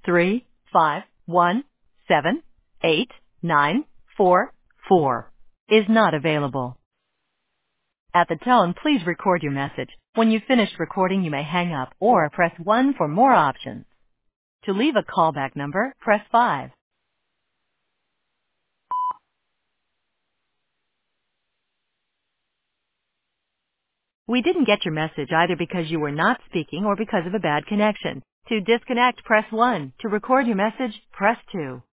351789444 is not available. At the tone, please record your message. When you've finished recording, you may hang up or press 1 for more options. To leave a callback number, press 5. We didn't get your message either because you were not speaking or because of a bad connection. To disconnect, press 1. To record your message, press 2.